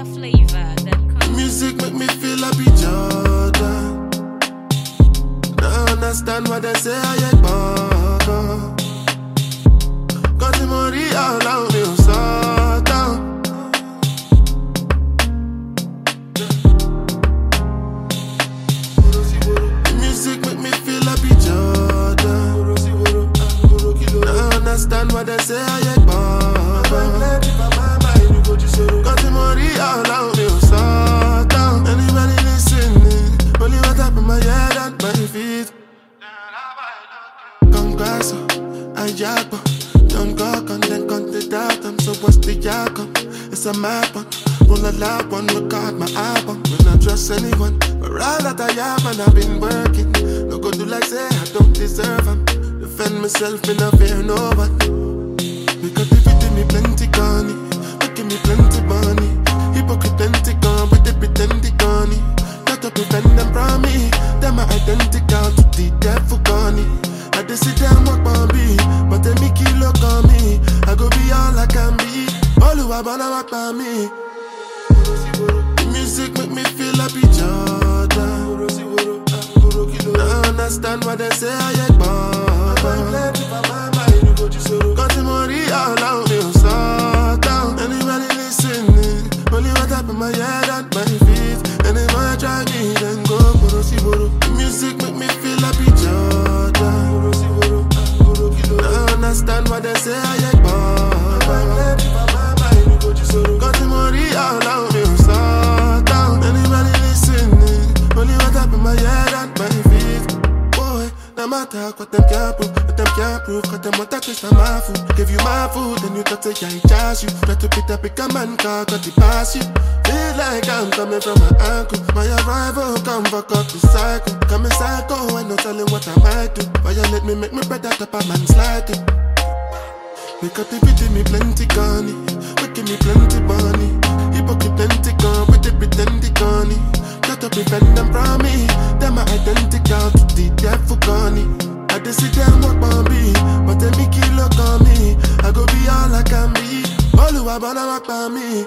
NigerFlavor.com. Music make me feel like be Jordan. Now understand what they say I ain't born. Got the money all out me so down. Music make me feel like be Jordan. Now understand what they say I ain't born. Got the money all out me so down. Anybody listening? Only what up in my head and my feet. Congrats, I jack. Don't go and then count it out. I'm so what's the outcome? It's a map on. Roll a lap on, record my album. When I trust anyone, but all that I have and I've been working. No go do like say I don't deserve them. Defend myself, me not fear no one. Because if it give me plenty money, making me plenty money. Hypocrite plenty gone with the pretending gone. Got to prevent them from me. Them are identical to the devil gone. I just sit down walk on me, but they make you look on me. I go be all I can be. All who are born walk on me. Music make me feel like be Jordan. Now understand what they say I ain't born. Got the money all out me so down. Anybody listening? Only what up in my head and my feet. And if I try me, then go. Music make me feel like be Jordan. Now understand what they say I ain't born. Got the money all out me so down. Anybody listening? Only what up in my head and my feet. Boy, no matter what them can't prove, what them can't prove, cause them want to taste of my food. Give you my food, then you talk say I charge you. Try to pick up a man car, got it past you. Feel like I'm coming from my ankle. My arrival come fuck up the cycle. Coming psycho, I no telling what I might do. Violate me, make me bread out up a man's like it. Because they beating me plenty gunny, making me plenty money. Hypocrite plenty gone with the pretending gunny. Got to prevent them from me. Them are identical to the devil gunny. I just sit down walk on me, but they make you look on me. I go be all I can be. All who are born walk on me.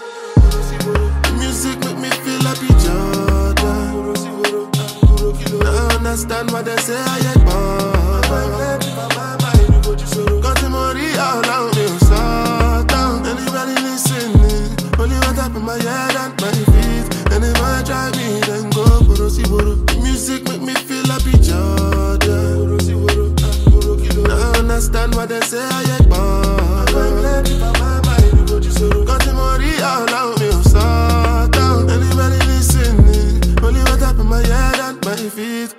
Music make me feel like be Jordan. Now understand what they say I ain't born. Got the money all out me so down. Anybody listening? Only what up in my head and my feet. And if I try me, then go. Music make me feel like be Jordan. Now understand what they say I ain't born. Got the money all out me so down. Anybody listening? Only what up in my head and my feet.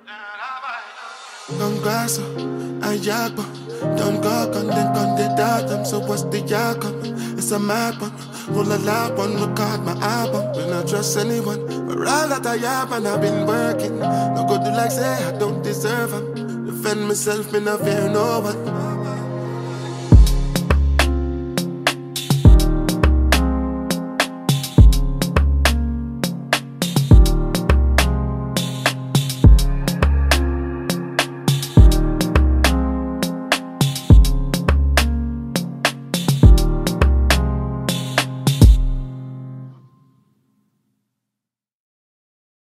Congrats, I jack. Don't go and then count it out. I'm so what's the outcome? It's a map on. Roll a lap on, record my album. When I trust anyone, but all that I have and I've been working. No go do like say I don't deserve them. Defend myself, me not fear no one.